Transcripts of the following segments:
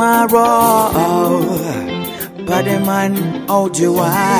tomorrow, but the man out you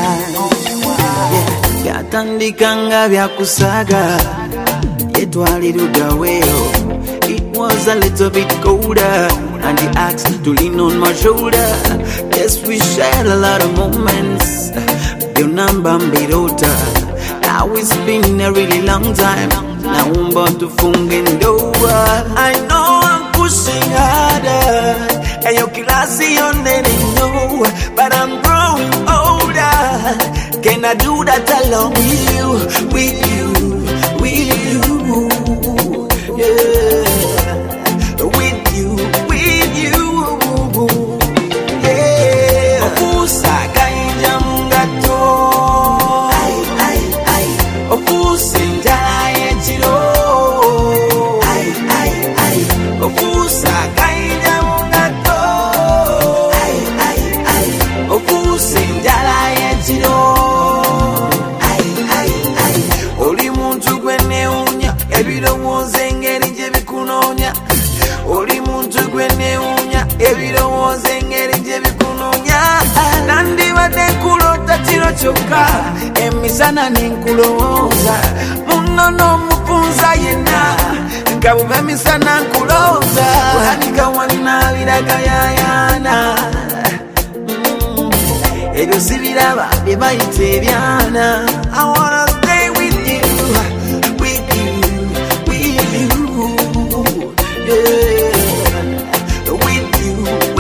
Yatandikanga vyakusaga yetwalirudaweyo. It was a little bit colder, and he asked to lean on my shoulder. Yes, we shared a lot of moments. Your number mbirota. Now it's been a really long time. Now I'm about to fungendoa. I know I'm pushing harder, and your classy on any know, but I'm growing older. Can I do that along with you, with you, with you? Yeah. With you, with you. Yeah. Okusa kainja mungato. Ay, ay, ay. Okusa njala yechiro. Ay, ay, ay. Okusa kainja mungato. Ay, ay, ay. Okusa njala yechiro. Ay, ay, ay. Oli muntu gwene unya ebirowoozo engeri gye bikunonya. Oli muntu gweneunya ebirowoozo engeri gye bikunonya. Nandibadde nkulota kiro kyokka emisana nenkulowooza. Muno n'omupunza yenna nga buba emisana nkulowooza. Wanika wannabiraga yayaana ebyo sibiraba bye bayita ebyana. I wanna stay with you, with you, with you. Yeah. With you,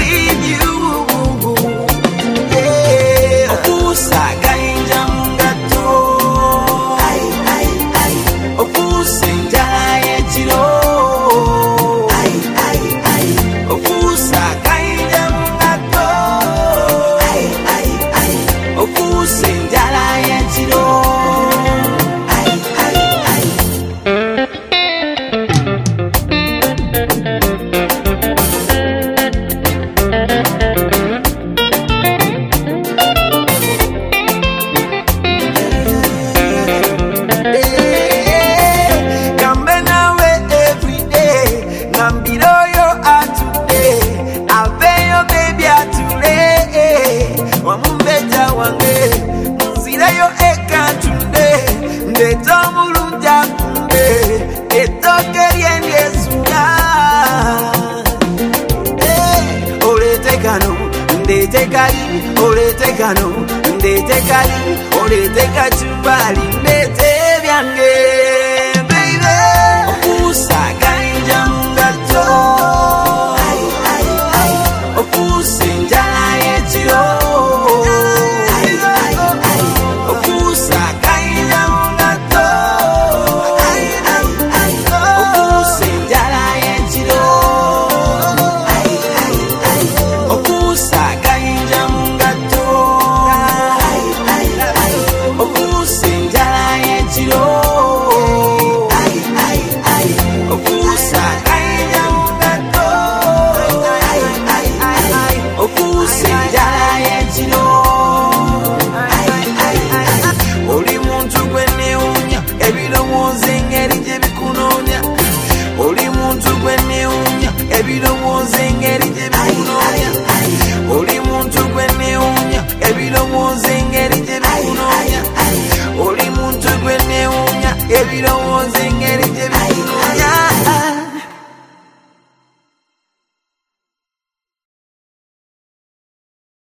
yeah. Okusa kainja mungato. Ay, ay, ay. Okusa njala yechiro. Ay, ay, ay. Okusa kainja mungato. Ay, ay, ay. Okusa njala yechiro. Ay, ay, ay. Olete kachumbali ndete byange baby. Okusa kainja mungato. Ay, ay, ay. Okusa njala yechiro. Ay, ay, ay. Okusa kainja mungato. Ay, ay, ay. Okusa njala yechiro. Ay, ay, ay. Okusa kainja mungato. Ay, ay, ay. Okusa njala yechiro. Ay, ay, ay. Okusa kainja mungato. Ay, ay, ay. Okusa njala yechiro. Ay, ay, ay. Oli muntu gweneunya ebirowoozo engeri gye bikunonya. Oli muntu gweneunya ebirowoozo engeri gye bikunonya. Oli muntu gweneunya ebirowoozo engeri gye bikunonya. Oli muntu gweneunya ebirowoozo